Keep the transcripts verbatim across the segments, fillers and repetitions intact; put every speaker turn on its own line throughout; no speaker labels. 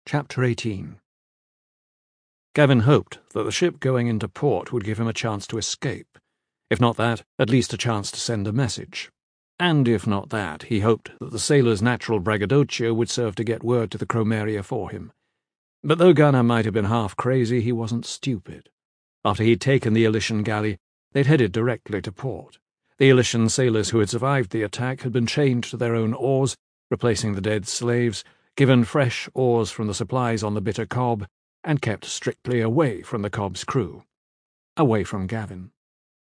Chapter eighteen. Gavin hoped that the ship going into port would give him a chance to escape. If not that, at least a chance to send a message. And if not that, he hoped that the sailor's natural braggadocio would serve to get word to the Chromeria for him. But though Gunnar might have been half crazy, he wasn't stupid. After he'd taken the Elysian galley, they'd headed directly to port. The Elysian sailors who had survived the attack had been chained to their own oars, replacing the dead slaves, given fresh oars from the supplies on the Bitter Cob, and kept strictly away from the Cob's crew. Away from Gavin.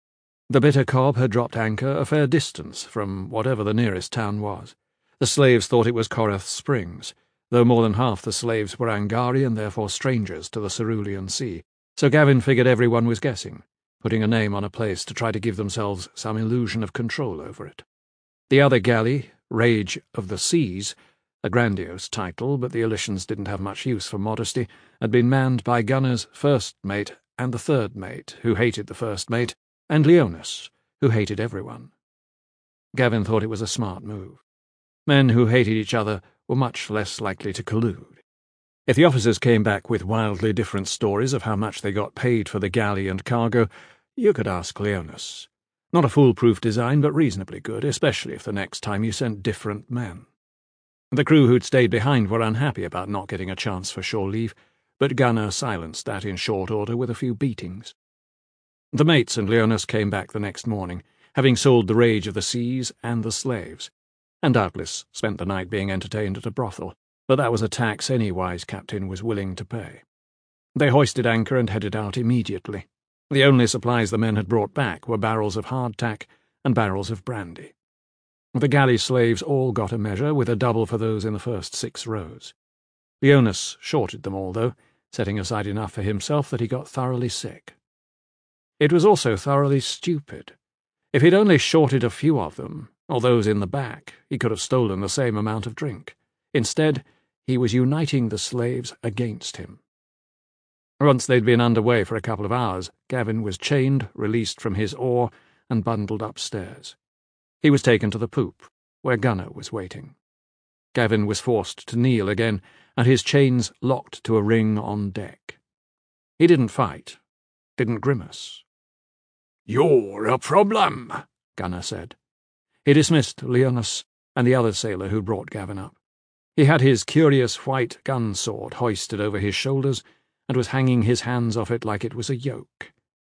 The Bitter Cob had dropped anchor a fair distance from whatever the nearest town was. The slaves thought it was Korath Springs, though more than half the slaves were Angari and therefore strangers to the Cerulean Sea, so Gavin figured everyone was guessing, putting a name on a place to try to give themselves some illusion of control over it. The other galley, Rage of the Seas, a grandiose title, but the Elysians didn't have much use for modesty, had been manned by Gunnar's first mate and the third mate, who hated the first mate, and Leonis, who hated everyone. Gavin thought it was a smart move. Men who hated each other were much less likely to collude. If the officers came back with wildly different stories of how much they got paid for the galley and cargo, you could ask Leonis. Not a foolproof design, but reasonably good, especially if the next time you sent different men. The crew who'd stayed behind were unhappy about not getting a chance for shore leave, but Gunnar silenced that in short order with a few beatings. The mates and Leonis came back the next morning, having sold the Rage of the Seas and the slaves, and doubtless spent the night being entertained at a brothel, but that was a tax any wise captain was willing to pay. They hoisted anchor and headed out immediately. The only supplies the men had brought back were barrels of hardtack and barrels of brandy. The galley slaves all got a measure, with a double for those in the first six rows. Leonis shorted them all, though, setting aside enough for himself that he got thoroughly sick. It was also thoroughly stupid. If he'd only shorted a few of them, or those in the back, he could have stolen the same amount of drink. Instead, he was uniting the slaves against him. Once they'd been underway for a couple of hours, Gavin was chained, released from his oar, and bundled upstairs. He was taken to the poop, where Gunnar was waiting. Gavin was forced to kneel again, and his chains locked to a ring on deck. He didn't fight, didn't grimace. "You're a problem," Gunnar said. He dismissed Leonis and the other sailor who brought Gavin up. He had his curious white gun sword hoisted over his shoulders and was hanging his hands off it like it was a yoke.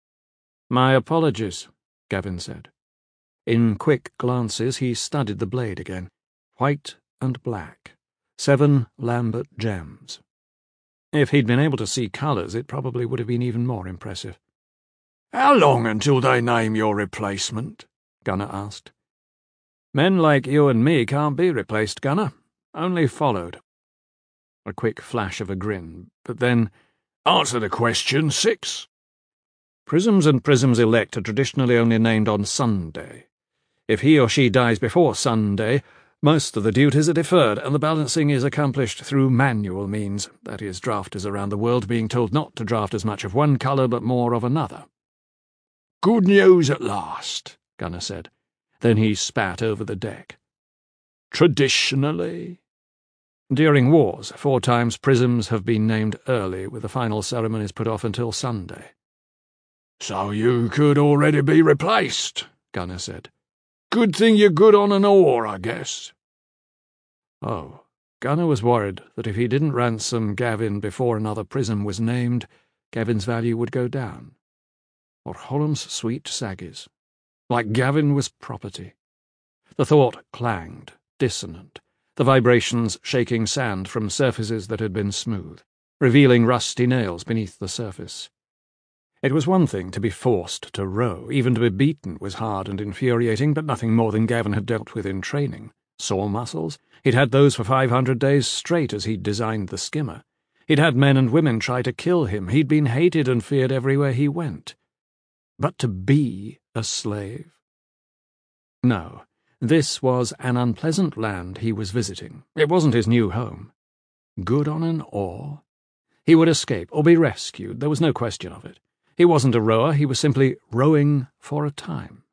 "My apologies," Gavin said. In quick glances he studied the blade again. White and black. Seven Lambert gems. If he'd been able to see colours, it probably would have been even more impressive. "How long until they name your replacement?" Gunnar asked. "Men like you and me can't be replaced, Gunnar. Only followed." A quick flash of a grin, but then, "Answer the question, Six." Prisms and Prisms Elect are traditionally only named on Sunday. If he or she dies before Sunday, most of the duties are deferred, and the balancing is accomplished through manual means, that is, drafters around the world being told not to draft as much of one colour but more of another. "Good news at last," Gunnar said. Then he spat over the deck. "Traditionally?" "During wars, four times prisms have been named early, with the final ceremonies put off until Sunday." "So you could already be replaced," Gunnar said. "Good thing you're good on an oar, I guess." Oh, Gunnar was worried that if he didn't ransom Gavin before another prism was named, Gavin's value would go down. Or Holm's sweet saggies. Like Gavin was property. The thought clanged, dissonant, the vibrations shaking sand from surfaces that had been smooth, revealing rusty nails beneath the surface. It was one thing to be forced to row. Even to be beaten was hard and infuriating, but nothing more than Gavin had dealt with in training. Sore muscles? He'd had those for five hundred days straight as he'd designed the skimmer. He'd had men and women try to kill him. He'd been hated and feared everywhere he went. But to be a slave? No, this was an unpleasant land he was visiting. It wasn't his new home. Good on an oar? He would escape or be rescued, there was no question of it. He wasn't a rower, he was simply rowing for a time.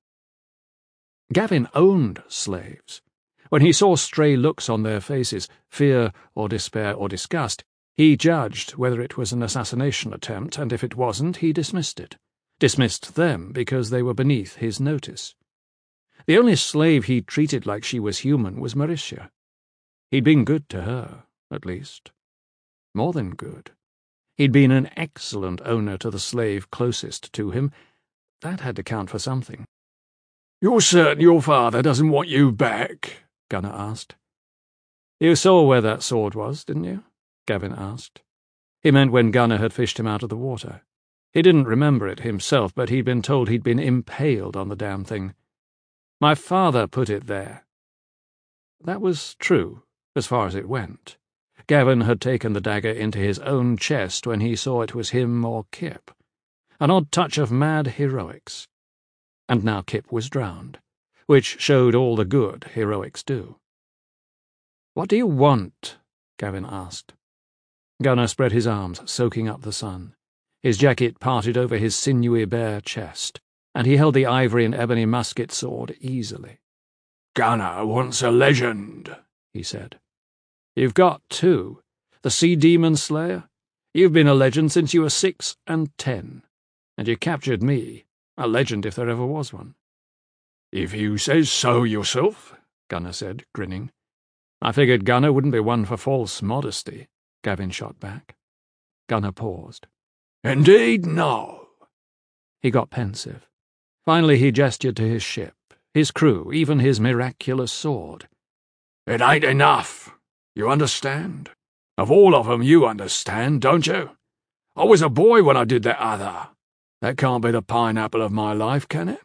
Gavin owned slaves. When he saw stray looks on their faces, fear or despair or disgust, He judged whether it was an assassination attempt, and if it wasn't, he dismissed it. Dismissed them because they were beneath his notice. The only slave he treated like she was human was Mauritia. He'd been good to her, at least. More than good. He'd been an excellent owner to the slave closest to him. That had to count for something.
"You're certain your father doesn't want you back?" Gunnar asked.
"You saw where that sword was, didn't you?" Gavin asked. He meant when Gunnar had fished him out of the water. He didn't remember it himself, but he'd been told he'd been impaled on the damn thing. "My father put it there." That was true, as far as it went. Gavin had taken the dagger into his own chest when he saw it was him or Kip. An odd touch of mad heroics. And now Kip was drowned, which showed all the good heroics do. "What do you want?" Gavin asked. Gunnar spread his arms, soaking up the sun. His jacket parted over his sinewy bare chest, and he held the ivory and ebony musket sword easily.
"Gunnar wants a legend," he said.
"You've got two. The Sea Demon Slayer. You've been a legend since you were six and ten. And you captured me, a legend if there ever was one."
"If you says so yourself," Gunnar said, grinning.
"I figured Gunnar wouldn't be one for false modesty," Gavin shot back. Gunnar paused.
"Indeed, no."
He got pensive. Finally he gestured to his ship, his crew, even his miraculous sword.
"It ain't enough. You understand? Of all of 'em you understand, don't you? I was a boy when I did that other. That can't be the pineapple of my life, can it?"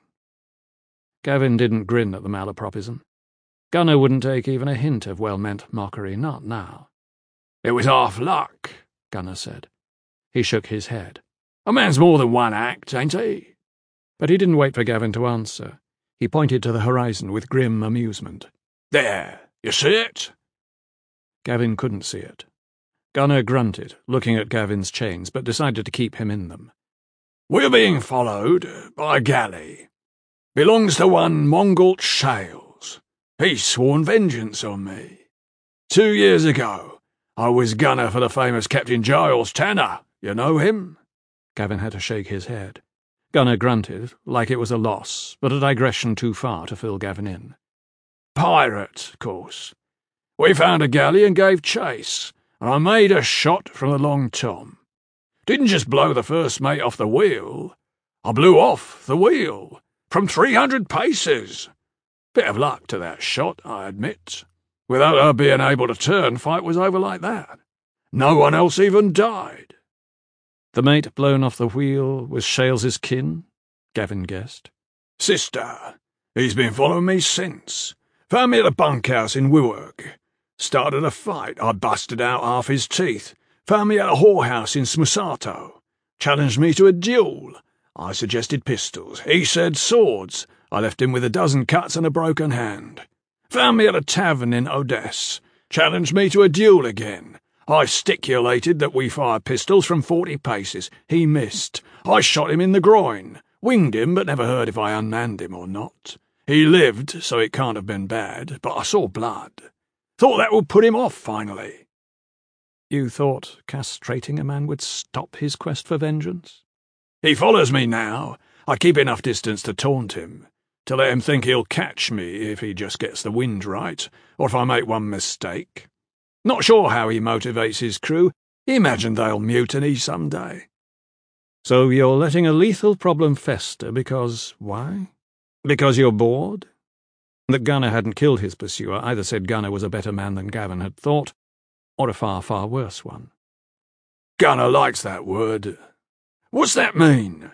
Gavin didn't grin at the malapropism. Gunnar wouldn't take even a hint of well-meant mockery, not now.
"It was half luck,"
Gunnar said. He shook his head.
"A man's more than one act, ain't he?"
But he didn't wait for Gavin to answer. He pointed to the horizon with grim amusement.
"There, you see it?"
Gavin couldn't see it. Gunnar grunted, looking at Gavin's chains, but decided to keep him in them.
"We're being followed by a galley. Belongs to one Mongalt Shales. He's sworn vengeance on me. Two years ago, I was gunner for the famous Captain Giles Tanner. You know him?"
Gavin had to shake his head. Gunnar grunted, like it was a loss, but a digression too far to fill Gavin in.
"Pirate, of course. We found a galley and gave chase, and I made a shot from the Long Tom. Didn't just blow the first mate off the wheel. I blew off the wheel, from three hundred paces. Bit of luck to that shot, I admit. Without her being able to turn, fight was over like that. No one else even died."
"The mate blown off the wheel was Shales's kin?" Gavin guessed.
"Sister. He's been following me since. Found me at a bunkhouse in Wiworg. Started a fight. I busted out half his teeth. Found me at a whorehouse in Smusato. Challenged me to a duel. I suggested pistols. He said swords. I left him with a dozen cuts and a broken hand. Found me at a tavern in Odessa. Challenged me to a duel again. I stipulated that we fire pistols from forty paces. He missed. I shot him in the groin. Winged him, but never heard if I unmanned him or not. He lived, so it can't have been bad, but I saw blood. Thought that would put him off, finally."
"You thought castrating a man would stop his quest for vengeance?"
"He follows me now. I keep enough distance to taunt him, to let him think he'll catch me if he just gets the wind right, or if I make one mistake. Not sure how he motivates his crew. He imagined they'll mutiny some day."
"So you're letting a lethal problem fester because why? Because you're bored?" That Gunnar hadn't killed his pursuer either said Gunnar was a better man than Gavin had thought, or a far, far worse one.
"Gunnar likes that word. What's that mean?"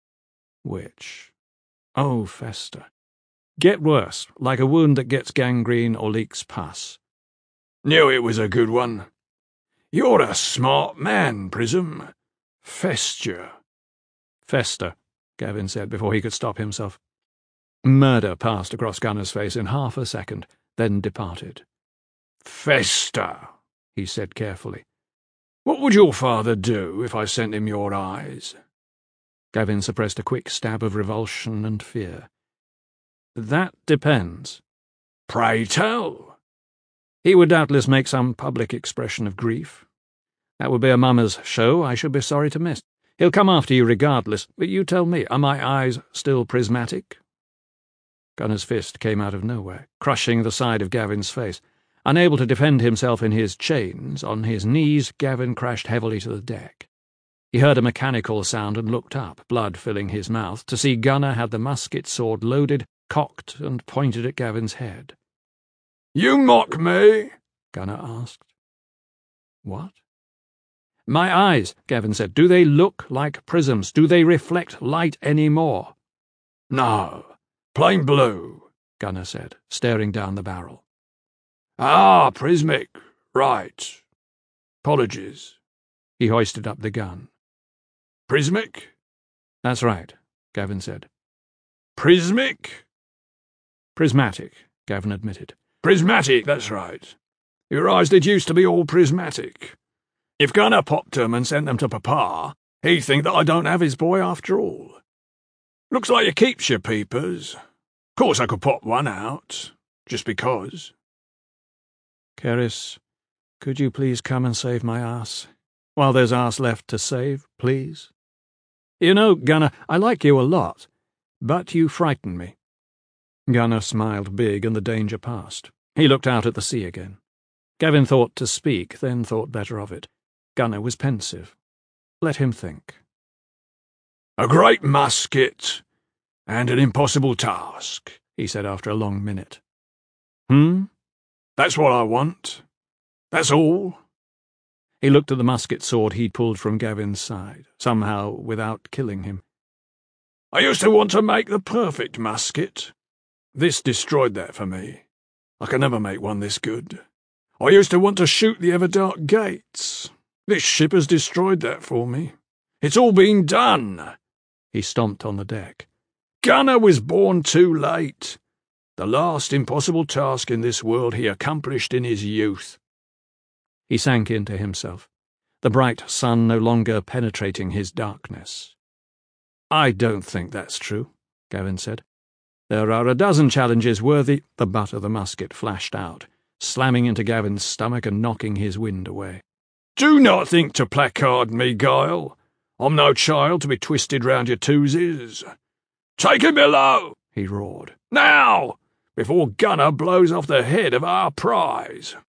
"Which?" "Oh, fester. Get worse, like a wound that gets gangrene or leaks pus."
"Knew it was a good one. You're a smart man, Prism. Festure."
"Fester," Gavin said before he could stop himself. Murder passed across Gunnar's face in half a second, then departed.
"Fester," he said carefully. "What would your father do if I sent him your eyes?"
Gavin suppressed a quick stab of revulsion and fear. "That depends."
"Pray tell."
"He would doubtless make some public expression of grief. That would be a mummer's show I should be sorry to miss. He'll come after you regardless, but you tell me, are my eyes still prismatic?" Gunner's fist came out of nowhere, crushing the side of Gavin's face. Unable to defend himself in his chains, on his knees, Gavin crashed heavily to the deck. He heard a mechanical sound and looked up, blood filling his mouth, to see Gunner had the musket sword loaded, cocked, and pointed at Gavin's head.
"You mock me?"
Gunner asked. "What?" "My eyes," Gavin said. "Do they look like prisms? Do they reflect light any more?"
"No, plain blue,"
Gunner said, staring down the barrel.
"Ah, prismic. Right. Apologies."
He hoisted up the gun.
"Prismic?"
"That's right," Gavin said.
"Prismic?"
"Prismatic," Gavin admitted.
"Prismatic, that's right. Your eyes did used to be all prismatic. If Gunner popped 'em and sent them to Papa, he'd think that I don't have his boy after all. Looks like you keeps your peepers. Course I could pop one out, just because."
"Kerris, could you please come and save my ass? While there's ass left to save, please? You know, Gunner, I like you a lot, but you frighten me." Gunner smiled big and the danger passed. He looked out at the sea again. Gavin thought to speak, then thought better of it. Gunner was pensive. Let him think.
"A great musket and an impossible task," he said after a long minute.
Hmm?
"That's what I want. That's all."
He looked at the musket sword he'd pulled from Gavin's side, somehow without killing him.
"I used to want to make the perfect musket. This destroyed that for me. I can never make one this good. I used to want to shoot the Everdark gates. This ship has destroyed that for me. It's all been done."
He stomped on the deck.
"Gunner was born too late. The last impossible task in this world he accomplished in his youth."
He sank into himself, the bright sun no longer penetrating his darkness. "I don't think that's true," Gavin said. "There are a dozen challenges worthy—" The butt of the musket flashed out, slamming into Gavin's stomach and knocking his wind away.
"Do not think to placard me, Guile. I'm no child to be twisted round your twosies. Take him below," he roared. "Now, before Gunner blows off the head of our prize."